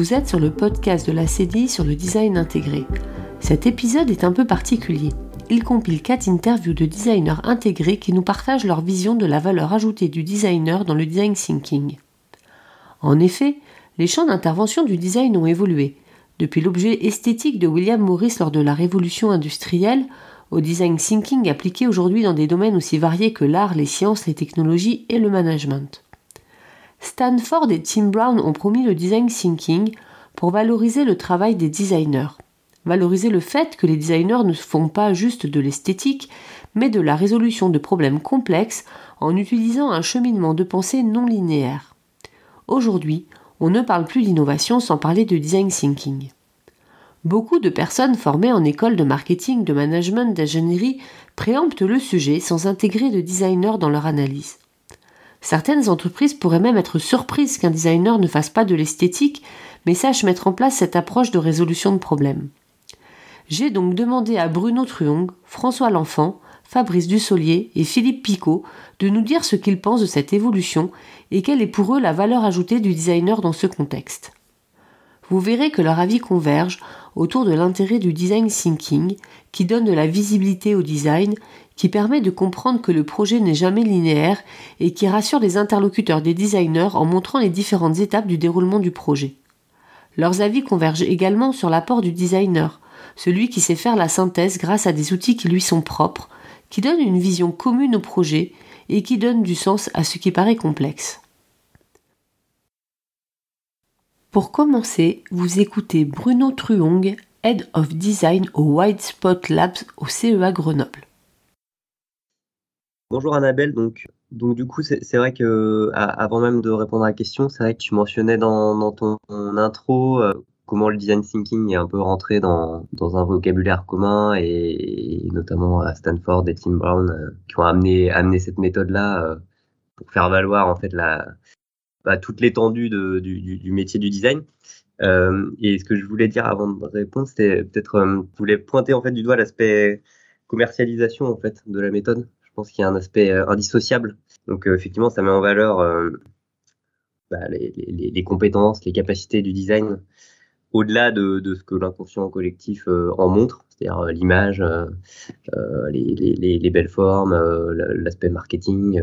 Vous êtes sur le podcast de la CDI sur le design intégré. Cet épisode est un peu particulier. Il compile 4 interviews de designers intégrés qui nous partagent leur vision de la valeur ajoutée du designer dans le design thinking. En effet, les champs d'intervention du design ont évolué, depuis l'objet esthétique de William Morris lors de la révolution industrielle, au design thinking appliqué aujourd'hui dans des domaines aussi variés que l'art, les sciences, les technologies et le management. Stanford et Tim Brown ont promis le design thinking pour valoriser le travail des designers. Valoriser le fait que les designers ne font pas juste de l'esthétique, mais de la résolution de problèmes complexes en utilisant un cheminement de pensée non linéaire. Aujourd'hui, on ne parle plus d'innovation sans parler de design thinking. Beaucoup de personnes formées en école de marketing, de management, d'ingénierie préemptent le sujet sans intégrer de designer dans leur analyse. Certaines entreprises pourraient même être surprises qu'un designer ne fasse pas de l'esthétique, mais sache mettre en place cette approche de résolution de problèmes. J'ai donc demandé à Bruno Truong, François L'Enfant, Fabrice Dussolier et Philippe Picot de nous dire ce qu'ils pensent de cette évolution et quelle est pour eux la valeur ajoutée du designer dans ce contexte. Vous verrez que leurs avis convergent autour de l'intérêt du design thinking qui donne de la visibilité au design, qui permet de comprendre que le projet n'est jamais linéaire et qui rassure les interlocuteurs des designers en montrant les différentes étapes du déroulement du projet. Leurs avis convergent également sur l'apport du designer, celui qui sait faire la synthèse grâce à des outils qui lui sont propres, qui donnent une vision commune au projet et qui donnent du sens à ce qui paraît complexe. Pour commencer, vous écoutez Bruno Truong, Head of Design au White Spot Labs au CEA Grenoble. Bonjour Annabelle, donc du coup c'est vrai que avant même de répondre à la question, c'est vrai que tu mentionnais dans ton intro comment le design thinking est un peu rentré dans un vocabulaire commun et notamment à Stanford et Tim Brown qui ont amené cette méthode-là pour faire valoir en fait toute l'étendue du métier du design. Et ce que je voulais dire avant de répondre, c'était peut-être je voulais pointer en fait du doigt l'aspect commercialisation en fait de la méthode. Je pense qu'il y a un aspect indissociable. Donc effectivement, ça met en valeur les compétences, les capacités du design au-delà de ce que l'inconscient collectif en montre, c'est-à-dire l'image, les belles formes, l'aspect marketing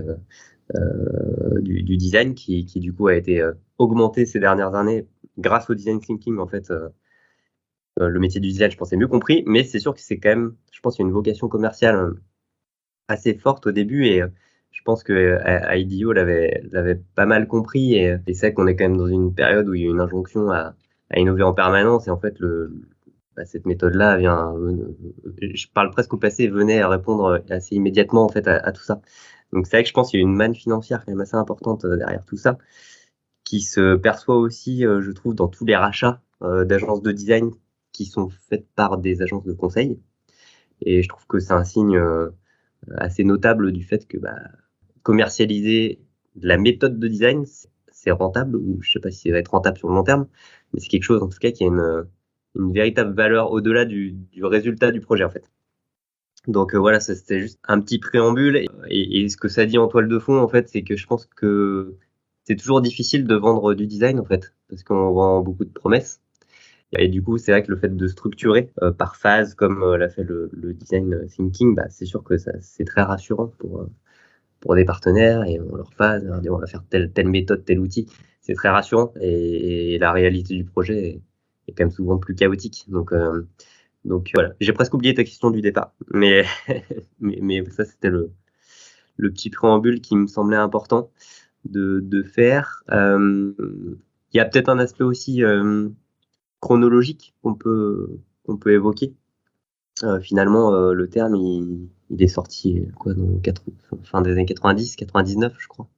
du design qui du coup a été augmenté ces dernières années grâce au design thinking en fait. Le métier du design, je pense, est mieux compris, mais c'est sûr que c'est quand même, je pense, qu'il y a une vocation commerciale assez forte au début et je pense que IDEO l'avait pas mal compris et c'est vrai qu'on est quand même dans une période où il y a une injonction à innover en permanence et en fait cette méthode-là vient, je parle presque au passé, venait à répondre assez immédiatement en fait à tout ça. Donc c'est vrai que je pense qu'il y a une manne financière quand même assez importante derrière tout ça qui se perçoit aussi, je trouve, dans tous les rachats d'agences de design qui sont faites par des agences de conseil et je trouve que c'est un signe assez notable du fait que commercialiser la méthode de design, c'est rentable, ou je sais pas si ça va être rentable sur le long terme, mais c'est quelque chose en tout cas qui a une véritable valeur au-delà du résultat du projet en fait. Donc voilà, ça c'était juste un petit préambule et ce que ça dit en toile de fond en fait, c'est que je pense que c'est toujours difficile de vendre du design en fait, parce qu'on vend beaucoup de promesses. Et du coup, c'est vrai que le fait de structurer par phase, comme l'a fait le design thinking, c'est sûr que c'est très rassurant pour des partenaires et on leur phase, on va faire telle méthode, tel outil. C'est très rassurant et la réalité du projet est quand même souvent plus chaotique. Donc voilà, j'ai presque oublié ta question du départ, mais mais ça c'était le petit préambule qui me semblait important de faire. Il y a peut-être un aspect aussi chronologique qu'on peut évoquer. Finalement, le terme, il est sorti dans fin des années 90, 99, je crois,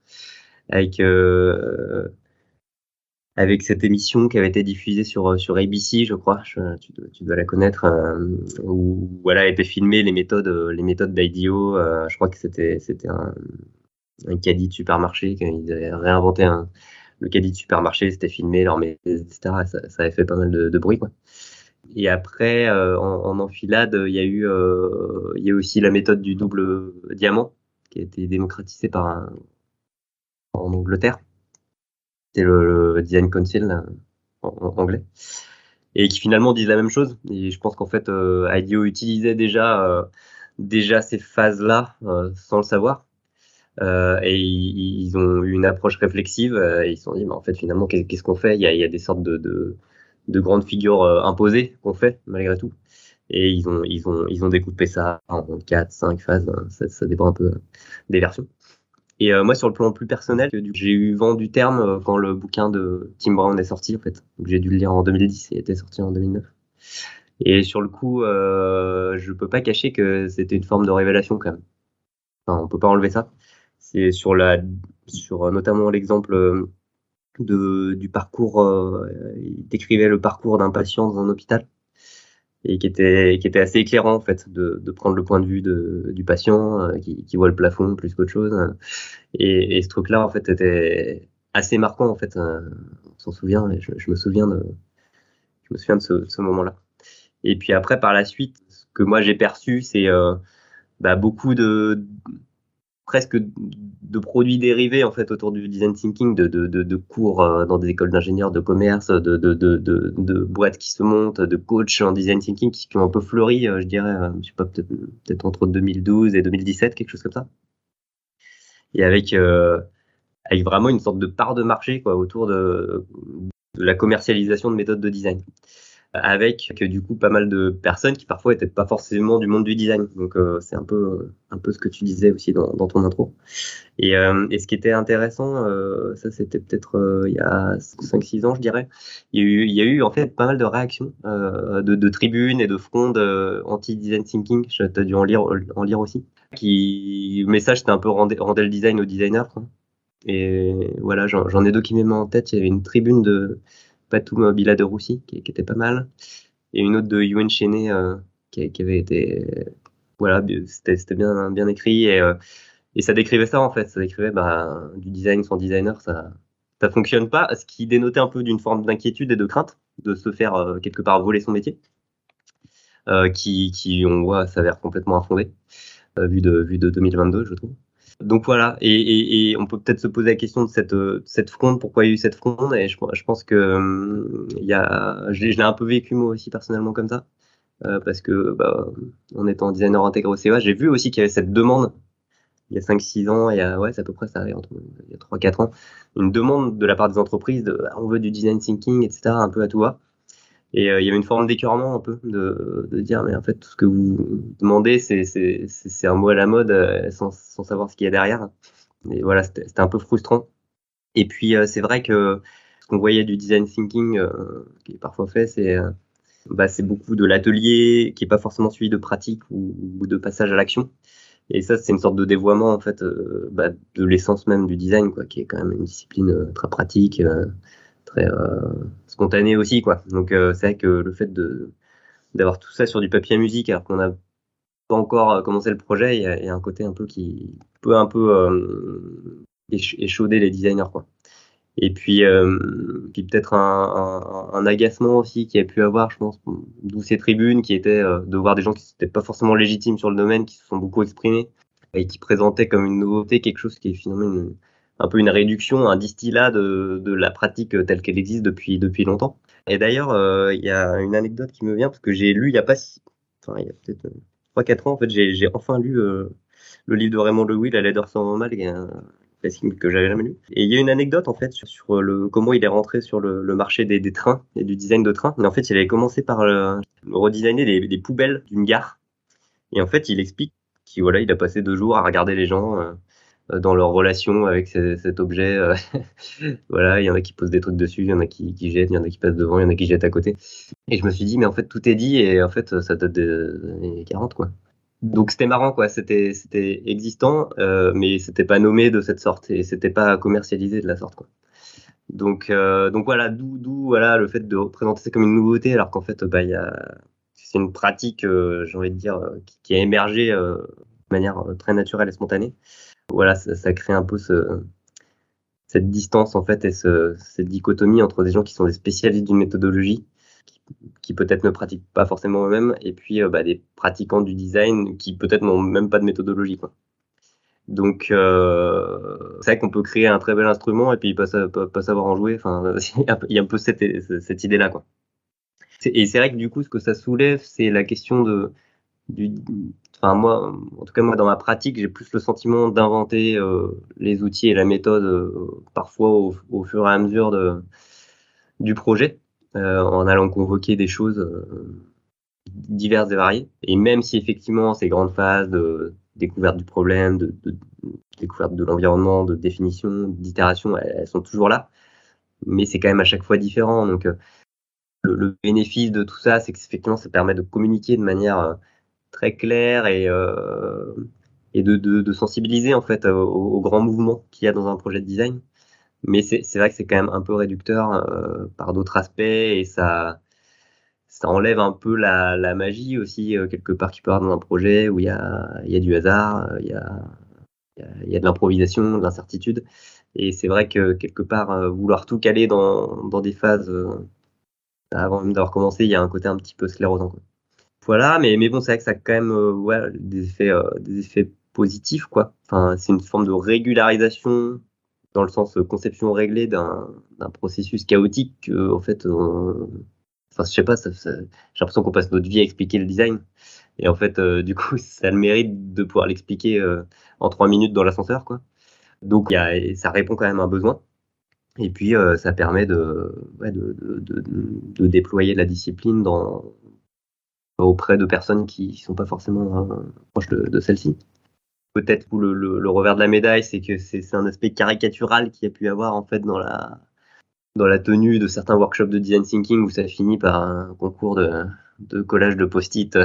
avec cette émission qui avait été diffusée sur ABC, je crois, tu dois la connaître, où voilà a été filmé les méthodes d'IDEO. Je crois que c'était un caddie de supermarché, qu'ils avaient réinventé le caddie de supermarché, c'était filmé, leur méthode, etc. Ça avait fait pas mal de bruit, quoi. Et après, en enfilade, il y a aussi la méthode du double diamant qui a été démocratisée en Angleterre. C'est le Design Council en anglais, et qui finalement disent la même chose. Et je pense qu'en fait, IDEO utilisait déjà ces phases-là sans le savoir. Et ils ont eu une approche réflexive. Et ils se sont dit, en fait, finalement, qu'est-ce qu'on fait? Il y a des sortes de grandes figures imposées qu'on fait malgré tout. Et ils ont découpé ça en 4, 5 phases. Ça dépend un peu des versions. Et moi, sur le plan plus personnel, j'ai eu vent du terme quand le bouquin de Tim Brown est sorti, en fait. Donc, j'ai dû le lire en 2010 et il était sorti en 2009. Et sur le coup, je peux pas cacher que c'était une forme de révélation quand même. Enfin, on peut pas enlever ça. C'est sur notamment l'exemple du parcours. Il décrivait le parcours d'un patient dans un hôpital et qui était assez éclairant en fait de prendre le point de vue du patient qui voit le plafond plus qu'autre chose. Et ce truc-là en fait était assez marquant en fait. On s'en souvient et je me souviens de ce moment-là. Et puis après par la suite, ce que moi j'ai perçu, c'est beaucoup presque de produits dérivés en fait autour du design thinking, de cours dans des écoles d'ingénieurs, de commerce, de boîtes qui se montent, de coachs en design thinking qui ont un peu fleuri, je dirais, je sais pas, peut-être entre 2012 et 2017, quelque chose comme ça. Et avec vraiment une sorte de part de marché quoi autour de la commercialisation de méthodes de design, avec du coup pas mal de personnes qui parfois étaient pas forcément du monde du design. Donc c'est un peu ce que tu disais aussi dans ton intro. Et ce qui était intéressant, ça c'était peut-être il y a 5-6 ans je dirais, il y a eu en fait pas mal de réactions de tribunes et de frondes anti-design thinking. Tu as dû en lire aussi. Le message c'était un peu rendez le design aux designers, quoi. Et voilà, j'en ai deux qui m'aiment en tête. Il y avait une tribune de Patou Biladeroussi qui était pas mal, et une autre de Yuen Cheney qui avait été, voilà, c'était bien écrit, et ça décrivait ça en fait. Ça décrivait du design sans designer, ça fonctionne pas, ce qui dénotait un peu d'une forme d'inquiétude et de crainte de se faire quelque part voler son métier, qui on voit s'avère complètement infondé vu de 2022, je trouve. Donc voilà, et on peut peut-être se poser la question de cette fronde, pourquoi il y a eu cette fronde, et je pense que je l'ai un peu vécu moi aussi personnellement comme ça, parce que en étant designer intégré au CEA, j'ai vu aussi qu'il y avait cette demande il y a 5-6 ans, c'est à peu près ça, il y a 3-4 ans, une demande de la part des entreprises on veut du design thinking, etc., un peu à tout va. Et il y avait une forme d'écœurement un peu de dire mais en fait tout ce que vous demandez c'est un mot à la mode sans savoir ce qu'il y a derrière. Et voilà, c'était un peu frustrant. Et puis c'est vrai que ce qu'on voyait du design thinking qui est parfois fait, c'est beaucoup de l'atelier qui est pas forcément suivi de pratique ou de passage à l'action. Et ça, c'est une sorte de dévoiement en fait de l'essence même du design, quoi, qui est quand même une discipline très pratique, très spontanée aussi, quoi. Donc c'est vrai que le fait d'avoir tout ça sur du papier à musique alors qu'on n'a pas encore commencé le projet, il y a un côté un peu qui peut un peu échauder les designers, quoi. Et puis peut-être un agacement aussi qu'il y a pu avoir, je pense, d'où ces tribunes qui étaient de voir des gens qui n'étaient pas forcément légitimes sur le domaine, qui se sont beaucoup exprimés et qui présentaient comme une nouveauté quelque chose qui est finalement un peu une réduction, un distillat de la pratique telle qu'elle existe depuis longtemps. Et d'ailleurs, il y a une anecdote qui me vient parce que j'ai lu il y a peut-être 3-4 ans, en fait, j'ai enfin lu le livre de Raymond Lewis, La laideur sans mal, que j'avais jamais lu. Et il y a une anecdote en fait sur comment il est rentré sur le marché des trains et du design de trains. Mais en fait, il avait commencé par redesigner des poubelles d'une gare. Et en fait, il explique qu'il a passé 2 jours à regarder les gens dans leur relation avec cet objet. Voilà, il y en a qui posent des trucs dessus, il y en a qui jettent, il y en a qui passent devant, il y en a qui jettent à côté. Et je me suis dit, mais en fait, tout est dit, et en fait, ça date des années 40, quoi. Donc c'était marrant, quoi. C'était existant, mais c'était pas nommé de cette sorte et c'était pas commercialisé de la sorte, quoi. Donc voilà, d'où voilà le fait de représenter ça comme une nouveauté, alors qu'en fait c'est une pratique, j'ai envie de dire, qui a émergé de manière très naturelle et spontanée. Voilà, ça crée un peu cette distance en fait et cette dichotomie entre des gens qui sont des spécialistes d'une méthodologie qui peut-être ne pratiquent pas forcément eux-mêmes, et puis des pratiquants du design qui peut-être n'ont même pas de méthodologie, quoi. Donc, c'est vrai qu'on peut créer un très bel instrument et puis pas savoir en jouer. Enfin, il y a un peu cette idée-là, quoi. Et c'est vrai que du coup, ce que ça soulève, c'est la question enfin moi, en tout cas moi dans ma pratique, j'ai plus le sentiment d'inventer les outils et la méthode parfois au fur et à mesure du projet, en allant convoquer des choses diverses et variées. Et même si effectivement ces grandes phases de découverte du problème, de découverte de l'environnement, de définition, d'itération, elles sont toujours là, mais c'est quand même à chaque fois différent. Donc le bénéfice de tout ça, c'est qu'effectivement ça permet de communiquer de manière très claire et de sensibiliser en fait aux grands mouvements qu'il y a dans un projet de design. Mais c'est vrai que c'est quand même un peu réducteur par d'autres aspects et ça enlève un peu la magie aussi quelque part qu'il peut y avoir dans un projet où il y a du hasard, il y a de l'improvisation, de l'incertitude. Et c'est vrai que quelque part vouloir tout caler dans des phases avant même d'avoir commencé, il y a un côté un petit peu sclérosant, quoi. Voilà, mais bon, c'est vrai que ça a quand même des effets positifs, quoi. Enfin, c'est une forme de régularisation dans le sens conception réglée d'un processus chaotique. En fait, enfin, je sais pas, j'ai l'impression qu'on passe notre vie à expliquer le design. Et en fait, du coup, ça a le mérite de pouvoir l'expliquer en 3 minutes dans l'ascenseur, quoi. Donc, ça répond quand même à un besoin. Et puis, ça permet de déployer la discipline auprès de personnes qui sont pas forcément proches de celle-ci. Peut-être où le revers de la médaille, c'est que c'est un aspect caricatural qu'il y a pu avoir en fait dans la tenue de certains workshops de design thinking où ça finit par un concours de collage de post-it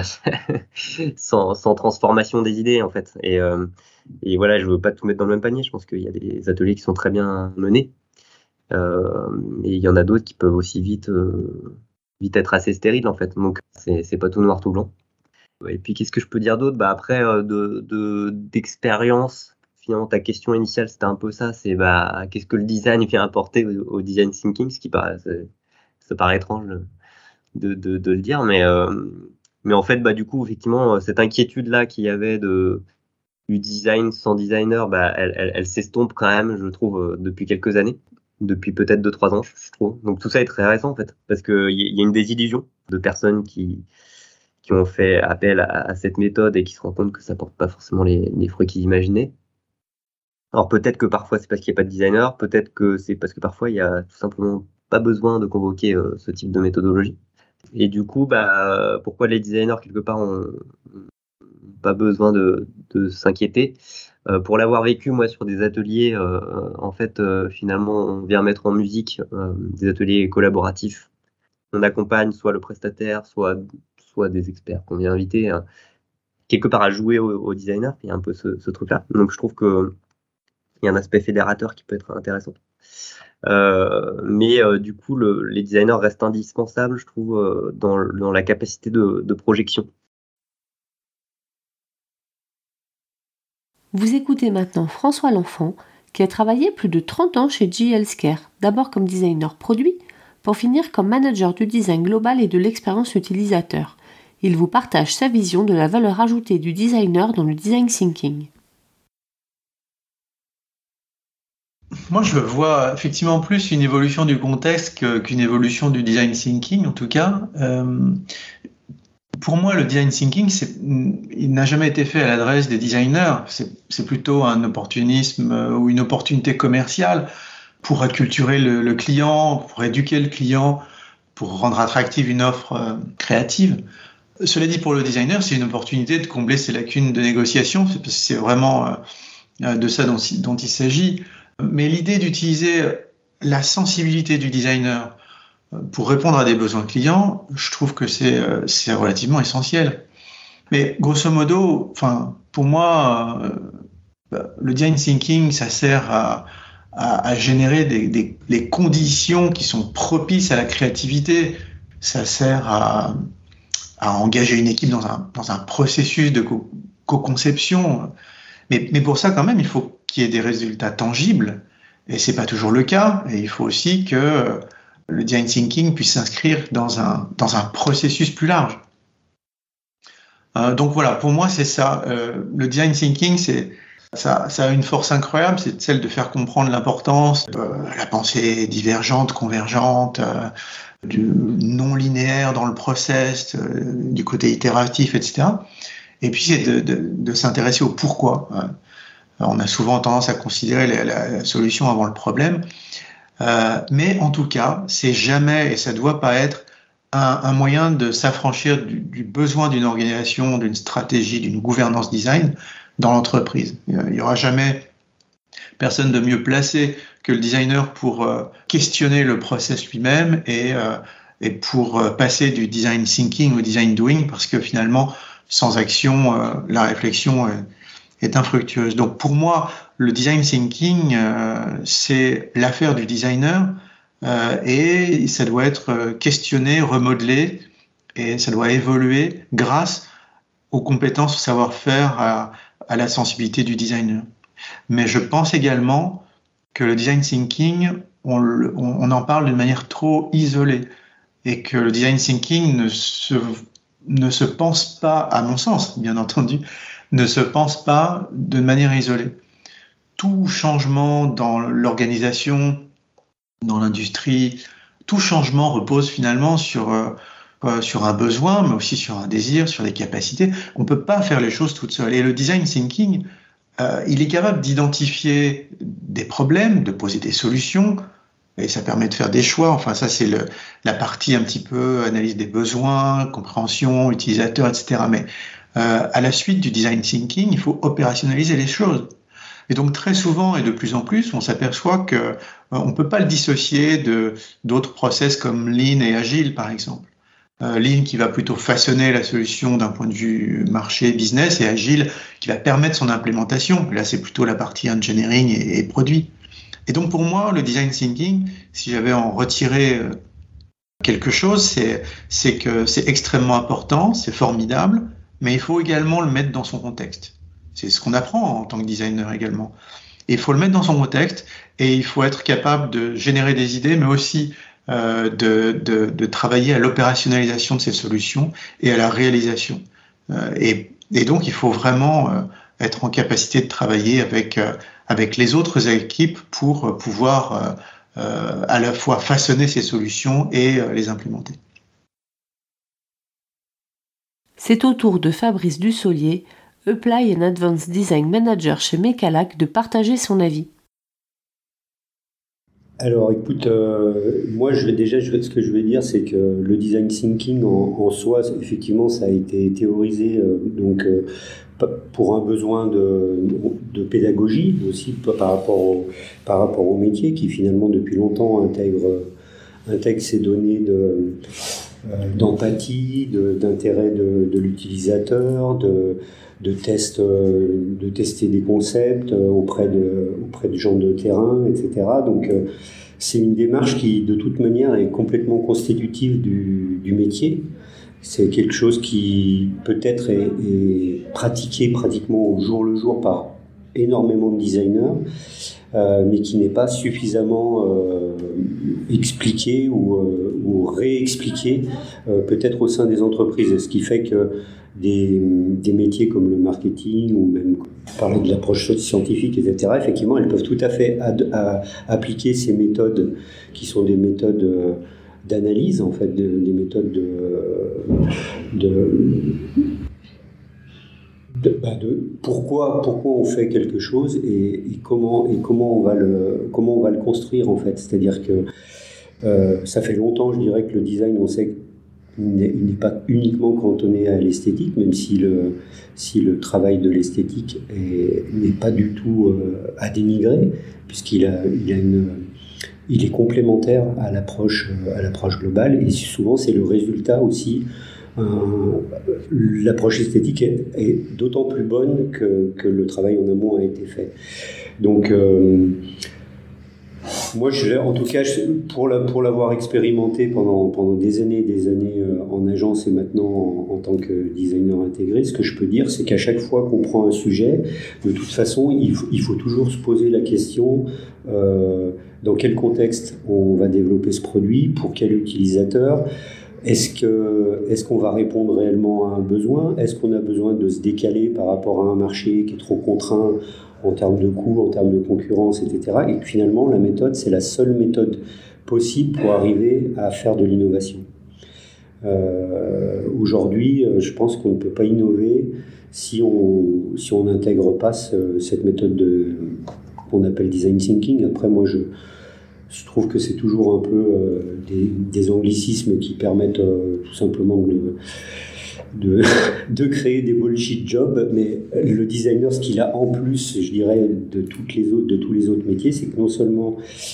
sans transformation des idées en fait. Et voilà, je veux pas tout mettre dans le même panier. Je pense qu'il y a des ateliers qui sont très bien menés. Et il y en a d'autres qui peuvent aussi vite être assez stériles en fait. Donc c'est pas tout noir tout blanc. Et puis qu'est-ce que je peux dire d'autre? Bah après d'expérience, finalement ta question initiale c'était un peu ça, c'est qu'est-ce que le design vient apporter au design thinking, ce qui ça paraît étrange de le dire, mais en fait du coup effectivement cette inquiétude là qu'il y avait du design sans designer, elle s'estompe quand même, je trouve, depuis quelques années. Depuis peut-être 2-3 ans, je trouve. Donc tout ça est très récent en fait, parce qu'il y a une désillusion de personnes qui ont fait appel à cette méthode et qui se rendent compte que ça porte pas forcément les fruits qu'ils imaginaient. Alors peut-être que parfois c'est parce qu'il n'y a pas de designer, peut-être que c'est parce que parfois il y a tout simplement pas besoin de convoquer ce type de méthodologie. Et du coup, pourquoi les designers quelque part ont pas besoin de s'inquiéter? Pour l'avoir vécu moi sur des ateliers, en fait finalement on vient mettre en musique des ateliers collaboratifs. On accompagne soit le prestataire, soit des experts qu'on vient inviter quelque part à jouer au designer. Il y a un peu ce truc-là. Donc je trouve que il y a un aspect fédérateur qui peut être intéressant. Mais du coup les designers restent indispensables, je trouve, dans la capacité de projection. Vous écoutez maintenant François L'Enfant, qui a travaillé plus de 30 ans chez GE Healthcare, d'abord comme designer produit, pour finir comme manager du design global et de l'expérience utilisateur. Il vous partage sa vision de la valeur ajoutée du designer dans le design thinking. Moi, je vois effectivement plus une évolution du contexte qu'une évolution du design thinking, en tout cas. Pour moi, le design thinking, il n'a jamais été fait à l'adresse des designers. C'est plutôt un opportunisme ou une opportunité commerciale pour acculturer le client, pour éduquer le client, pour rendre attractive une offre créative. Cela dit, pour le designer, c'est une opportunité de combler ses lacunes de négociation. C'est vraiment de ça dont il s'agit. Mais l'idée d'utiliser la sensibilité du designer pour répondre à des besoins clients, je trouve que c'est relativement essentiel. Mais grosso modo, pour moi, le design thinking, ça sert à générer les conditions qui sont propices à la créativité. Ça sert à engager une équipe dans un processus de co-conception. Mais pour ça, quand même, il faut qu'il y ait des résultats tangibles. Et c'est pas toujours le cas. Et il faut aussi que le design thinking puisse s'inscrire dans un processus plus large. Donc voilà, pour moi, c'est ça. Le design thinking, Ça a une force incroyable, c'est celle de faire comprendre l'importance de la pensée divergente, convergente, du non linéaire dans le process, du côté itératif, etc. Et puis c'est de s'intéresser au pourquoi. On a souvent tendance à considérer la solution avant le problème, mais en tout cas, c'est jamais, et ça ne doit pas être, un moyen de s'affranchir du besoin d'une organisation, d'une stratégie, d'une gouvernance design dans l'entreprise. Il n'y aura jamais personne de mieux placé que le designer pour questionner le process lui-même et pour passer du design thinking au design doing, parce que finalement, sans action, la réflexion est infructueuse. Donc pour moi, le design thinking, c'est l'affaire du designer et ça doit être questionné, remodelé et ça doit évoluer grâce aux compétences, au savoir-faire, à la sensibilité du designer. Mais je pense également que le design thinking, on en parle d'une manière trop isolée et que le design thinking ne se pense pas, à mon sens, bien entendu, ne se pense pas de manière isolée. Tout changement dans l'organisation, dans l'industrie, tout changement repose finalement sur un besoin, mais aussi sur un désir, sur des capacités. On ne peut pas faire les choses toutes seules. Et le design thinking, il est capable d'identifier des problèmes, de poser des solutions, et ça permet de faire des choix. Enfin, ça, c'est la partie un petit peu analyse des besoins, compréhension, utilisateur, etc. Mais à la suite du design thinking, il faut opérationnaliser les choses. Et donc, très souvent et de plus en plus, on s'aperçoit que on ne peut pas le dissocier d'autres process comme Lean et Agile, par exemple. Lean qui va plutôt façonner la solution d'un point de vue marché, business, et Agile qui va permettre son implémentation. Là, c'est plutôt la partie engineering et produit. Et donc, pour moi, le design thinking, si j'avais en retiré quelque chose, c'est que c'est extrêmement important, c'est formidable, mais il faut également le mettre dans son contexte. C'est ce qu'on apprend en tant que designer également. Et il faut le mettre dans son contexte et il faut être capable de générer des idées, mais aussi de travailler à l'opérationnalisation de ces solutions et à la réalisation. Et donc, il faut vraiment être en capacité de travailler avec les autres équipes pour pouvoir à la fois façonner ces solutions et les implémenter. C'est au tour de Fabrice Dussolier, Apply and Advanced Design Manager chez Mecalac, de partager son avis. Alors écoute, moi ce que je vais dire, c'est que le design thinking en soi, effectivement, ça a été théorisé pour un besoin de pédagogie aussi par rapport au métier qui finalement depuis longtemps intègre ces données d'empathie, d'intérêt de l'utilisateur, de tester des concepts auprès de gens de terrain, etc. Donc c'est une démarche qui de toute manière est complètement constitutive du métier. C'est quelque chose qui peut-être est pratiqué pratiquement au jour le jour par énormément de designers, mais qui n'est pas suffisamment expliqué ou réexpliqué peut-être au sein des entreprises. Ce qui fait que des métiers comme le marketing ou même parler de l'approche scientifique, etc., effectivement, elles peuvent tout à fait appliquer ces méthodes qui sont des méthodes d'analyse, en fait, des méthodes de pourquoi on fait quelque chose et comment on va le construire, en fait. C'est-à-dire que ça fait longtemps, je dirais, que le design, on sait qu'il n'est pas uniquement cantonné à l'esthétique, même si le travail de l'esthétique n'est pas du tout à dénigrer, puisqu'il est complémentaire à l'approche globale, et souvent c'est le résultat aussi. L'approche esthétique est d'autant plus bonne que le travail en amont a été fait. Donc moi, en tout cas, pour l'avoir expérimenté pendant des années en agence et maintenant en tant que designer intégré, ce que je peux dire, c'est qu'à chaque fois qu'on prend un sujet, de toute façon, il faut toujours se poser la question dans quel contexte on va développer ce produit, pour quel utilisateur, Est-ce qu'on va répondre réellement à un besoin? Est-ce qu'on a besoin de se décaler par rapport à un marché qui est trop contraint en termes de coûts, en termes de concurrence, etc. Et que finalement, la méthode, c'est la seule méthode possible pour arriver à faire de l'innovation. Aujourd'hui, je pense qu'on ne peut pas innover si on n'intègre pas cette méthode qu'on appelle design thinking. Après, moi, je trouve que c'est toujours un peu des anglicismes qui permettent tout simplement de créer des bullshit jobs, mais le designer, ce qu'il a en plus, je dirais, de tous les autres métiers, c'est que non seulement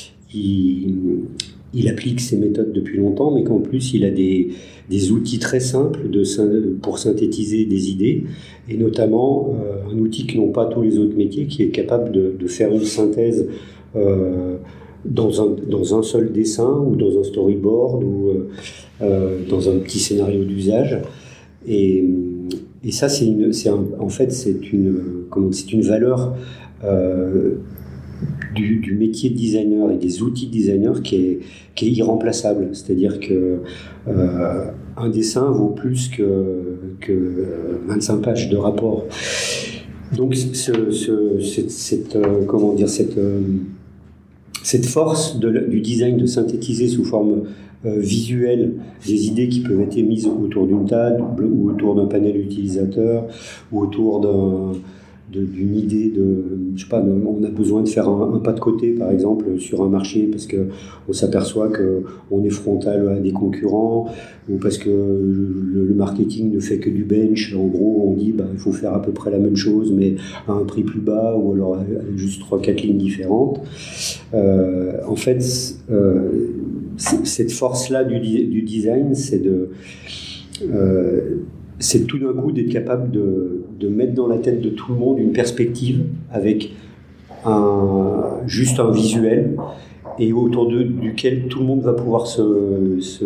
il applique ces méthodes depuis longtemps, mais qu'en plus il a des outils très simples pour synthétiser des idées, et notamment un outil que n'ont pas tous les autres métiers, qui est capable de faire une synthèse dans un seul dessin, ou dans un storyboard, ou dans un petit scénario d'usage. Et ça, en fait, c'est une valeur du métier de designer et des outils de designer qui est irremplaçable. C'est-à-dire que un dessin vaut plus que 25 pages de rapport. Donc, cette force du design de synthétiser sous forme visuelle des idées qui peuvent être émises autour d'une table, ou autour d'un panel utilisateur, ou autour d'une idée je sais pas, on a besoin de faire un pas de côté, par exemple, sur un marché, parce qu'on s'aperçoit qu'on est frontal à des concurrents, ou parce que le marketing ne fait que du bench. En gros, on dit il faut faire à peu près la même chose, mais à un prix plus bas, ou alors avec juste 3-4 lignes différentes. En fait, cette force-là du design, c'est tout d'un coup d'être capable de mettre dans la tête de tout le monde une perspective avec juste un visuel, et autour duquel tout le monde va pouvoir se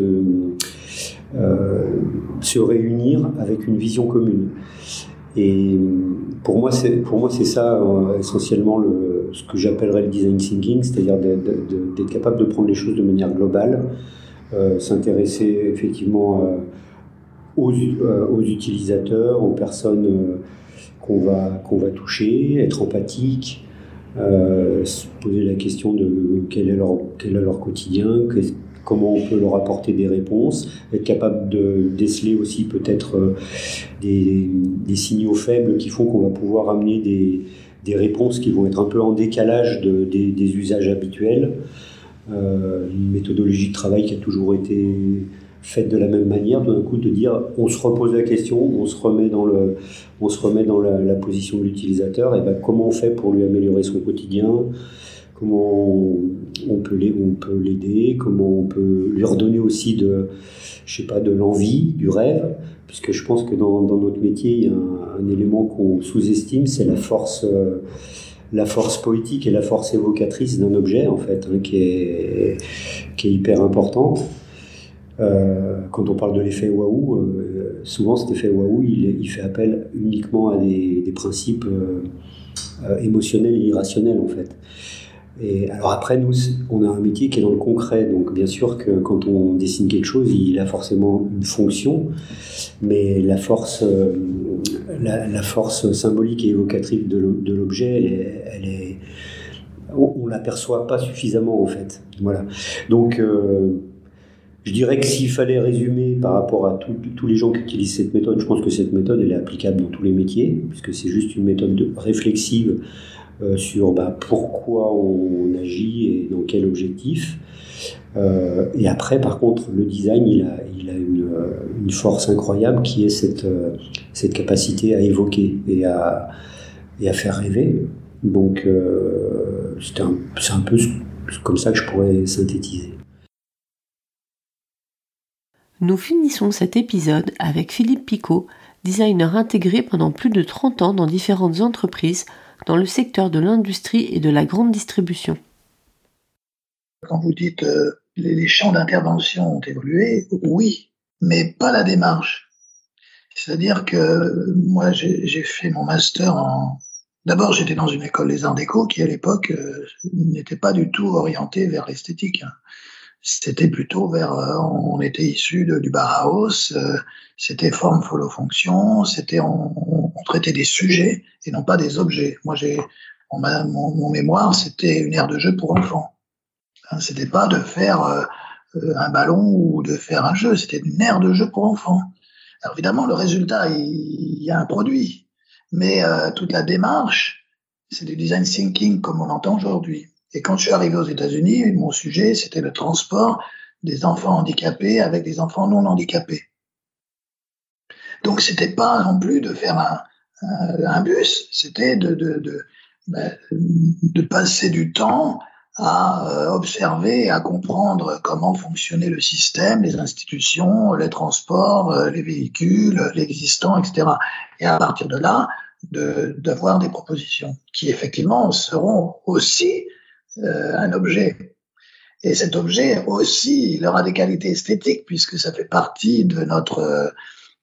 réunir avec une vision commune. Et pour moi c'est ça essentiellement ce que j'appellerais le design thinking, c'est-à-dire d'être capable de prendre les choses de manière globale, s'intéresser effectivement aux utilisateurs, aux personnes qu'on va toucher, être empathique, se poser la question de quel est leur quotidien, comment on peut leur apporter des réponses, être capable de déceler aussi peut-être des signaux faibles qui font qu'on va pouvoir amener des réponses qui vont être un peu en décalage des usages habituels. Une méthodologie de travail qui a toujours été faite de la même manière, d'un coup de dire on se repose la question, on se remet dans la position de l'utilisateur, et comment on fait pour lui améliorer son quotidien, comment on peut l'aider, comment on peut lui redonner aussi de l'envie, du rêve, puisque je pense que dans notre métier, il y a un élément qu'on sous-estime, c'est la force poétique et la force évocatrice d'un objet, en fait, qui est hyper importante. Quand on parle de l'effet waouh, souvent cet effet waouh, il fait appel uniquement à des principes émotionnels et irrationnels, en fait. Et alors après, nous, on a un métier qui est dans le concret, donc bien sûr que quand on dessine quelque chose, il a forcément une fonction, mais la force symbolique et évocatrice de l'objet, on l'aperçoit pas suffisamment, en fait. Voilà. Donc je dirais que s'il fallait résumer par rapport à tous les gens qui utilisent cette méthode, je pense que cette méthode, elle est applicable dans tous les métiers, puisque c'est juste une méthode réflexive sur pourquoi on agit et dans quel objectif. Et après, par contre, le design, il a une force incroyable qui est cette capacité à évoquer et à faire rêver. Donc, c'est un peu comme ça que je pourrais synthétiser. Nous finissons cet épisode avec Philippe Picot, designer intégré pendant plus de 30 ans dans différentes entreprises dans le secteur de l'industrie et de la grande distribution. Quand vous dites les champs d'intervention ont évolué, oui, mais pas la démarche. C'est-à-dire que moi, j'ai fait mon master D'abord, j'étais dans une école des Arts Déco qui, à l'époque, n'était pas du tout orientée vers l'esthétique. c'était plutôt on était issu du Bauhaus, c'était forme follow fonction, on traitait des sujets et non pas des objets. Moi, mon mémoire, c'était une aire de jeu pour enfants. Hein, c'était pas de faire un ballon ou de faire un jeu, c'était une aire de jeu pour enfants. Alors évidemment, le résultat, il y a un produit, mais toute la démarche, c'est du design thinking comme on l'entend aujourd'hui. Et quand je suis arrivé aux États-Unis, mon sujet, c'était le transport des enfants handicapés avec des enfants non handicapés. Donc, c'était pas non plus de faire un bus, c'était de passer du temps à observer et à comprendre comment fonctionnait le système, les institutions, les transports, les véhicules, l'existant, etc. Et à partir de là, d'avoir des propositions qui effectivement seront aussi un objet. Et cet objet aussi, il aura des qualités esthétiques puisque ça fait partie de notre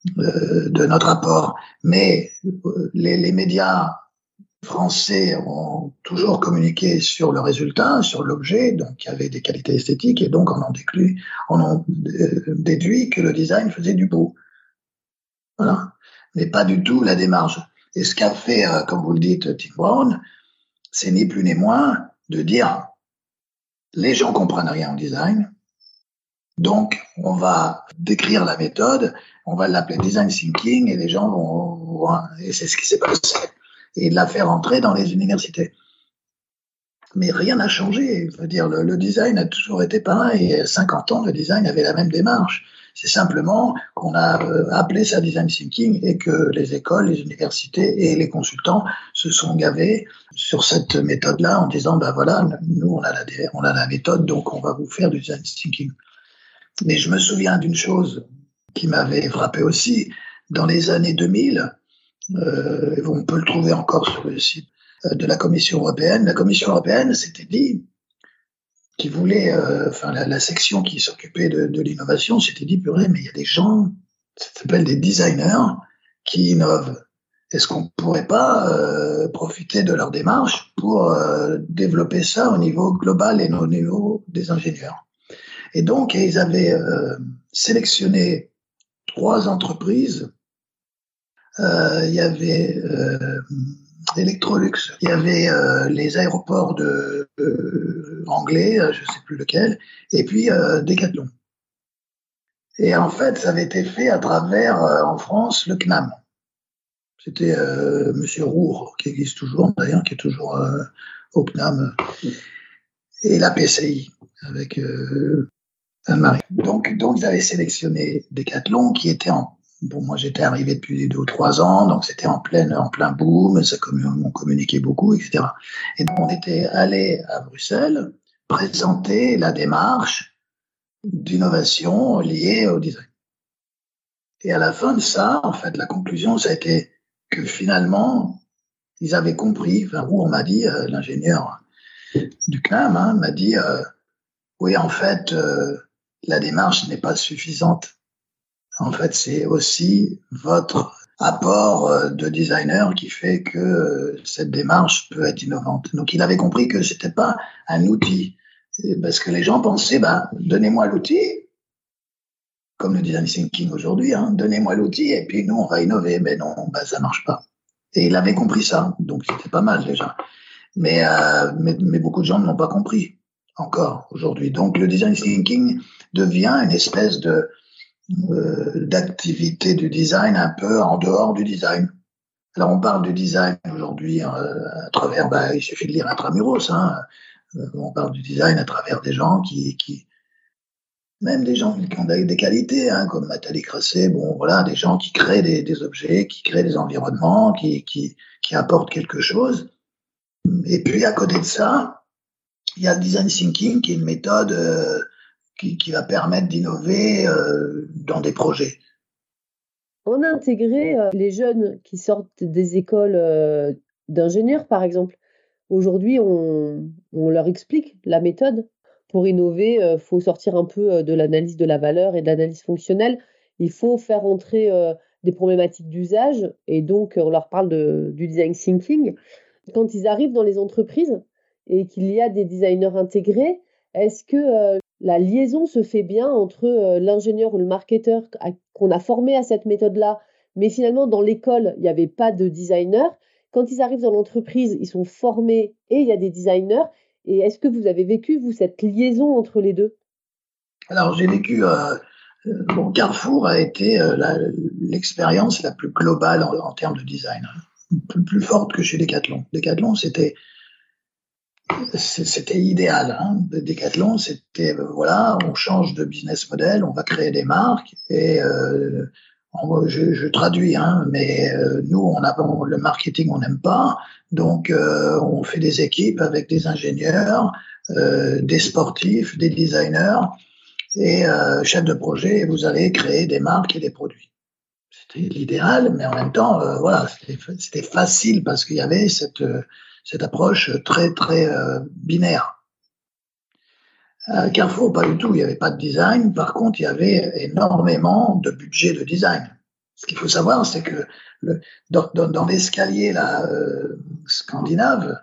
apport. Mais les médias français ont toujours communiqué sur le résultat, sur l'objet, donc il y avait des qualités esthétiques et donc on en déduit que le design faisait du beau. Voilà. Mais pas du tout la démarche. Et ce qu'a fait, comme vous le dites, Tim Brown, c'est ni plus ni moins de dire les gens comprennent rien en design, donc on va décrire la méthode, on va l'appeler design thinking et les gens vont et c'est ce qui s'est passé, et de la faire entrer dans les universités. Mais rien n'a changé. Je veux dire, le design a toujours été pareil. Il y a 50 ans, le design avait la même démarche. C'est simplement qu'on a appelé ça design thinking et que les écoles, les universités et les consultants se sont gavés sur cette méthode-là en disant, ben voilà, nous on a la méthode, donc on va vous faire du design thinking. Mais je me souviens d'une chose qui m'avait frappé aussi. Dans les années 2000, on peut le trouver encore sur le site de la Commission européenne. La Commission européenne s'était dit qui voulait, la section qui s'occupait de l'innovation s'était dit, purée, mais il y a des gens, ça s'appelle des designers, qui innovent. Est-ce qu'on pourrait pas profiter de leur démarche pour développer ça au niveau global et au niveau des ingénieurs? Et donc, ils avaient sélectionné 3 entreprises. Il y avait Electrolux, il y avait les aéroports anglais, je sais plus lequel, et puis Decathlon. Et en fait, ça avait été fait à travers, en France, le CNAM. C'était Monsieur Roure, qui existe toujours d'ailleurs, qui est toujours au CNAM, et la PCI, avec Anne-Marie. Donc, ils avaient sélectionné Decathlon, qui était moi j'étais arrivé depuis 2 ou 3 ans, donc c'était en plein boom, on communiquait beaucoup, etc. Et donc on était allé à Bruxelles présenter la démarche d'innovation liée au design. Et à la fin de ça, en fait, la conclusion, ça a été que finalement, ils avaient compris, on m'a dit, l'ingénieur du CNAM, m'a dit, oui, en fait, la démarche n'est pas suffisante. En fait, c'est aussi votre apport de designer qui fait que cette démarche peut être innovante. Donc, il avait compris que c'était pas un outil. Parce que les gens pensaient, donnez-moi l'outil, comme le design thinking aujourd'hui, donnez-moi l'outil et puis nous, on va innover. Mais non, ça marche pas. Et il avait compris ça. Donc, c'était pas mal déjà. Mais beaucoup de gens ne l'ont pas compris encore aujourd'hui. Donc, le design thinking devient une espèce d'activité du design un peu en dehors du design. Alors on parle du design aujourd'hui à travers, il suffit de lire Intramuros, on parle du design à travers des gens même des gens qui ont des qualités, comme Nathalie Crasset, des gens qui créent des objets, qui créent des environnements, qui apportent quelque chose. Et puis à côté de ça, il y a le design thinking qui est une méthode qui va permettre d'innover dans des projets. On a intégré les jeunes qui sortent des écoles d'ingénieurs, par exemple. Aujourd'hui, on leur explique la méthode. Pour innover, il faut sortir un peu de l'analyse de la valeur et de l'analyse fonctionnelle. Il faut faire entrer des problématiques d'usage et donc on leur parle du design thinking. Quand ils arrivent dans les entreprises et qu'il y a des designers intégrés, est-ce que la liaison se fait bien entre l'ingénieur ou le marketeur qu'on a formé à cette méthode-là, mais finalement, dans l'école, il n'y avait pas de designer. Quand ils arrivent dans l'entreprise, ils sont formés et il y a des designers. Et est-ce que vous avez vécu, vous, cette liaison entre les deux? Alors, j'ai vécu... Bon, Carrefour a été l'expérience la plus globale en termes de design, plus forte que chez Decathlon. Decathlon, c'était idéal. Hein. Decathlon, c'était voilà, on change de business model, on va créer des marques et je traduis, hein, mais nous, le marketing, on n'aime pas, donc on fait des équipes avec des ingénieurs, des sportifs, des designers et chef de projet, et vous allez créer des marques et des produits. C'était l'idéal, mais en même temps, voilà, c'était facile parce qu'il y avait cette approche très très binaire. Carrefour, pas du tout, il n'y avait pas de design. Par contre, il y avait énormément de budget de design. Ce qu'il faut savoir, c'est que dans l'escalier là, scandinave,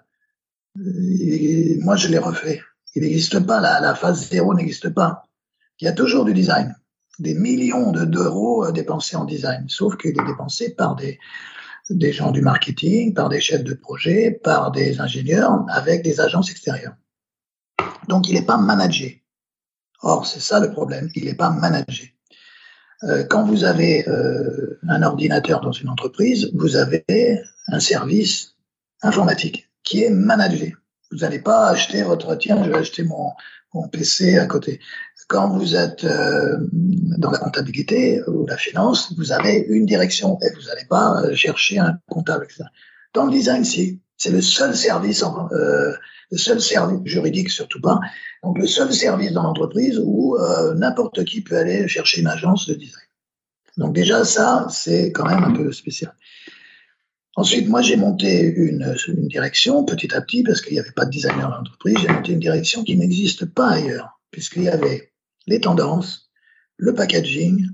moi je l'ai refait. Il n'existe pas, la phase 0 n'existe pas. Il y a toujours du design. Des millions d'euros dépensés en design, sauf qu'il est dépensé par des gens du marketing, par des chefs de projet, par des ingénieurs, avec des agences extérieures. Donc, il n'est pas managé. Or, c'est ça le problème, il n'est pas managé. Quand vous avez un ordinateur dans une entreprise, vous avez un service informatique qui est managé. Vous n'allez pas acheter tiens, je vais acheter mon PC à côté. Quand vous êtes dans la comptabilité ou la finance, vous avez une direction et vous n'allez pas chercher un comptable, etc. Dans le design, si. C'est le seul service, le seul service juridique surtout pas. Donc le seul service dans l'entreprise où n'importe qui peut aller chercher une agence de design. Donc déjà ça, c'est quand même un peu spécial. Ensuite, moi j'ai monté une direction petit à petit parce qu'il n'y avait pas de designer dans l'entreprise. J'ai monté une direction qui n'existe pas ailleurs puisqu'il y avait les tendances, le packaging,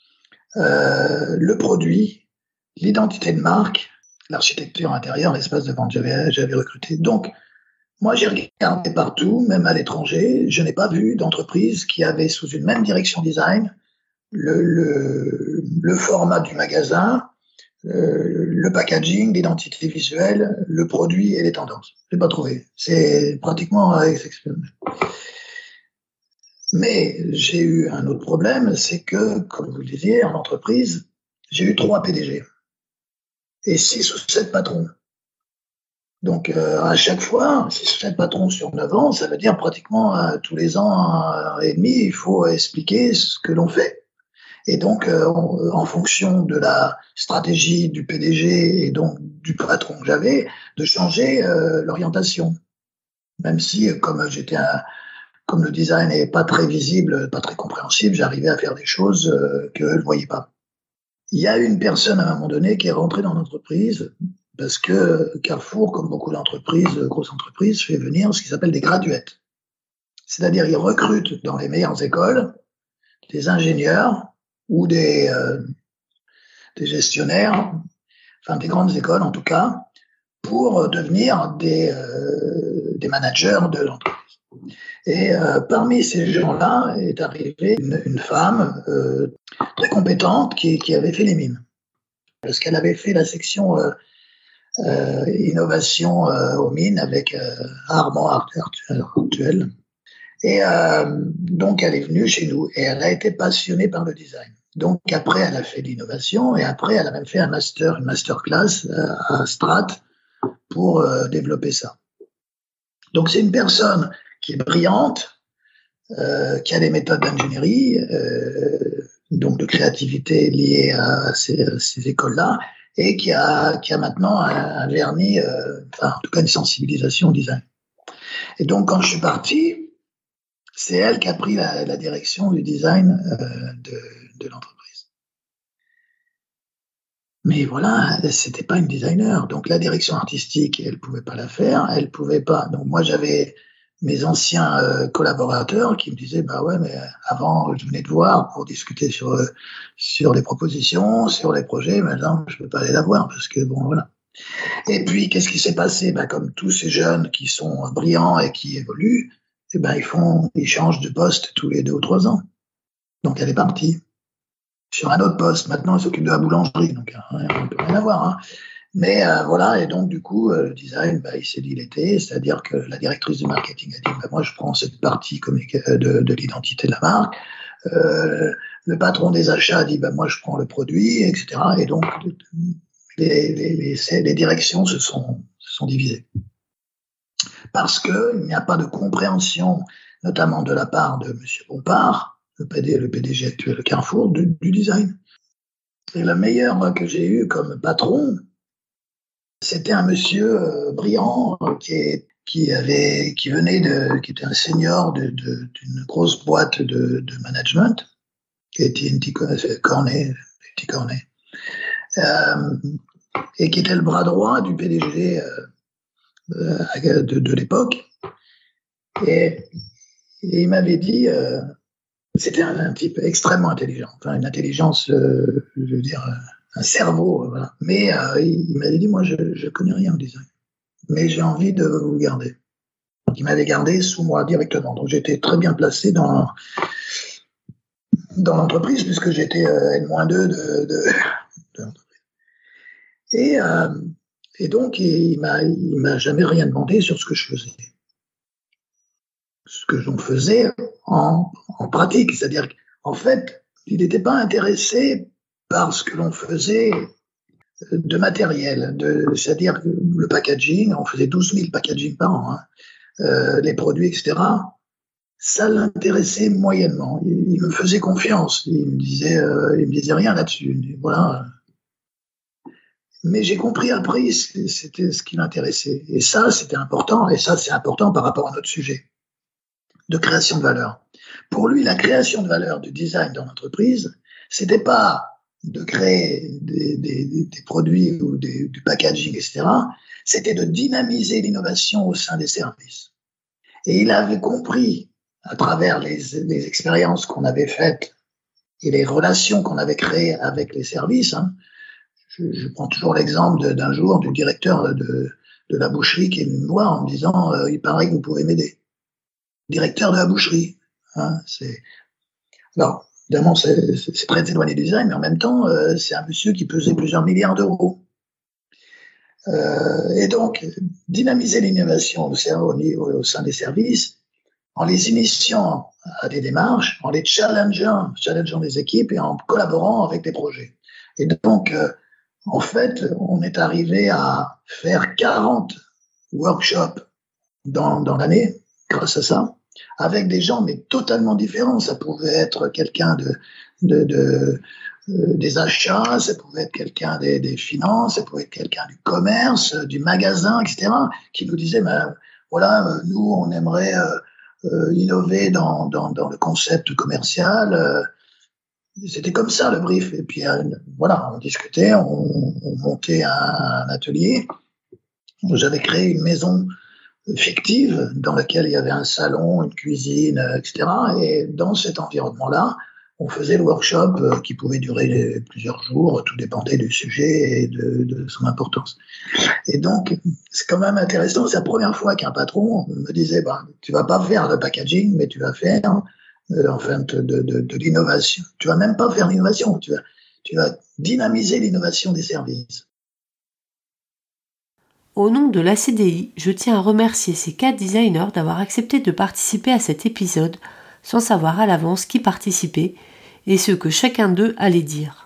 le produit, l'identité de marque, l'architecture intérieure, l'espace de vente. J'avais recruté. Donc, moi, j'ai regardé partout, même à l'étranger. Je n'ai pas vu d'entreprise qui avait sous une même direction design le format du magasin, le packaging, l'identité visuelle, le produit et les tendances. Je n'ai pas trouvé. C'est pratiquement exceptionnel. Mais j'ai eu un autre problème, c'est que, comme vous le disiez, en entreprise, j'ai eu 3 PDG et 6 ou 7 patrons. Donc, à chaque fois, 6 ou 7 patrons sur 9 ans, ça veut dire pratiquement tous les ans et demi, il faut expliquer ce que l'on fait. Et donc, en fonction de la stratégie du PDG et donc du patron que j'avais, de changer l'orientation. Même si, comme le design n'est pas très visible, pas très compréhensible, j'arrivais à faire des choses qu'eux ne voyaient pas. Il y a une personne à un moment donné qui est rentrée dans l'entreprise parce que Carrefour, comme beaucoup d'entreprises, grosses entreprises, fait venir ce qui s'appelle des graduates. C'est-à-dire, ils recrutent dans les meilleures écoles des ingénieurs ou des gestionnaires, enfin des grandes écoles en tout cas, pour devenir des managers de l'entreprise. Et parmi ces gens-là est arrivée une femme très compétente qui avait fait les mines. Parce qu'elle avait fait la section innovation aux mines avec Armand Artuel. Et donc, elle est venue chez nous et elle a été passionnée par le design. Donc, après, elle a fait l'innovation et après, elle a même fait une masterclass à Strat pour développer ça. Donc, c'est une personne qui est brillante, qui a des méthodes d'ingénierie, donc de créativité liées à ces écoles-là, et qui a maintenant un vernis, en tout cas une sensibilisation au design. Et donc, quand je suis parti, c'est elle qui a pris la direction du design de l'entreprise. Mais voilà, c'était pas une designer. Donc, la direction artistique, elle pouvait pas la faire, elle pouvait pas. Donc, moi, j'avais mes anciens collaborateurs qui me disaient, bah ouais, mais avant, je venais te voir pour discuter sur les propositions, sur les projets. Maintenant, je peux pas aller la voir parce que bon, voilà. Et puis, qu'est-ce qui s'est passé? Bah, comme tous ces jeunes qui sont brillants et qui évoluent, ils changent de poste tous les 2 ou 3 ans. Donc elle est partie sur un autre poste. Maintenant, elle s'occupe de la boulangerie, donc on peut rien avoir. Hein. Mais voilà, et donc du coup, le design, il s'est diletté, c'est-à-dire que la directrice du marketing a dit, moi je prends cette partie de l'identité de la marque. Le patron des achats a dit, moi je prends le produit, etc. Et donc les directions se sont divisées. Parce qu'il n'y a pas de compréhension, notamment de la part de M. Bompard, le PDG actuel de Carrefour, du design. Et le meilleur que j'ai eu comme patron, c'était un monsieur brillant qui était un senior d'une grosse boîte de management, qui était TNT Cornet, et qui était le bras droit du PDG de l'époque. Et il m'avait dit, c'était un type extrêmement intelligent, une intelligence, je veux dire, un cerveau, voilà. Mais il m'avait dit, moi, je connais rien au design, mais j'ai envie de vous garder. Donc, il m'avait gardé sous moi directement. Donc, j'étais très bien placé dans l'entreprise, puisque j'étais N-2 de l'entreprise. Et donc, il m'a jamais rien demandé sur ce que je faisais. Ce que j'en faisais en pratique. C'est-à-dire qu'en fait, il n'était pas intéressé par ce que l'on faisait de matériel, c'est-à-dire le packaging, on faisait 12 000 packaging par an, hein, les produits, etc. Ça l'intéressait moyennement. Il me faisait confiance. Il me disait rien là-dessus. Voilà. Mais j'ai compris après, c'était ce qui l'intéressait. Et ça, c'était important. Et ça, c'est important par rapport à notre sujet de création de valeur. Pour lui, la création de valeur du design dans l'entreprise, c'était pas de créer des produits ou du packaging, etc. C'était de dynamiser l'innovation au sein des services. Et il avait compris, à travers les expériences qu'on avait faites et les relations qu'on avait créées avec les services, hein, je prends toujours l'exemple d'un jour du directeur de la boucherie qui est venu me voir en me disant « il paraît que vous pouvez m'aider ». Directeur de la boucherie. Hein, alors, évidemment, c'est très éloigné du design, mais en même temps, c'est un monsieur qui pesait plusieurs milliards d'euros. Et donc, dynamiser l'innovation au sein des services, en les initiant à des démarches, en les challengeant les équipes et en collaborant avec des projets. Et donc, en fait, on est arrivé à faire 40 workshops dans l'année, grâce à ça, avec des gens mais totalement différents. Ça pouvait être quelqu'un des achats, ça pouvait être quelqu'un des finances, ça pouvait être quelqu'un du commerce, du magasin, etc., qui nous disait, voilà, nous, on aimerait innover dans le concept commercial. C'était comme ça le brief. Et puis voilà, on discutait, on montait un atelier. J'avais créé une maison fictive dans laquelle il y avait un salon, une cuisine, etc. Et dans cet environnement-là, on faisait le workshop qui pouvait durer plusieurs jours, tout dépendait du sujet et de son importance. Et donc, c'est quand même intéressant, c'est la première fois qu'un patron me disait, tu vas pas faire le packaging, mais tu vas faire de l'innovation. Tu vas même pas faire l'innovation, tu vas dynamiser l'innovation des services. Au nom de l'ACDI, je tiens à remercier ces 4 designers d'avoir accepté de participer à cet épisode sans savoir à l'avance qui participait et ce que chacun d'eux allait dire.